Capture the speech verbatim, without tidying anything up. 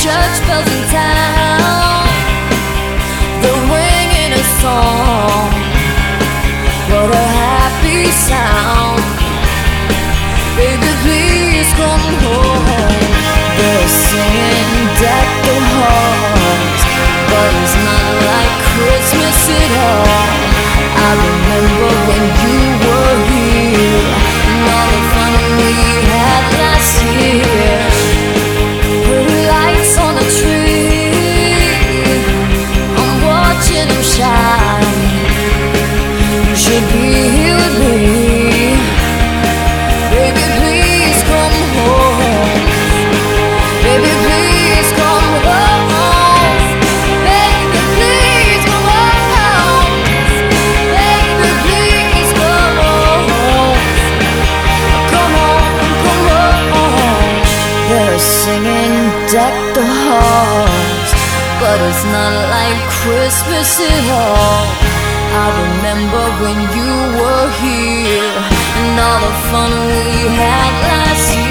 church bells in town, they're ringing a song. What a happy sound. Baby, please come home. They're singing deck the halls, but it's not like Christmas at all. I remember when you were here and all the fun we had last year. Pretty lights on the tree, I'm watching them shine. You should be here with me. Baby, please come home. Baby, please come home. Baby, please come home. Baby, please come home. Come home, come home. They're singing deck the halls, but it's not like Christmas at all. I remember when you were here and all the fun we had last year.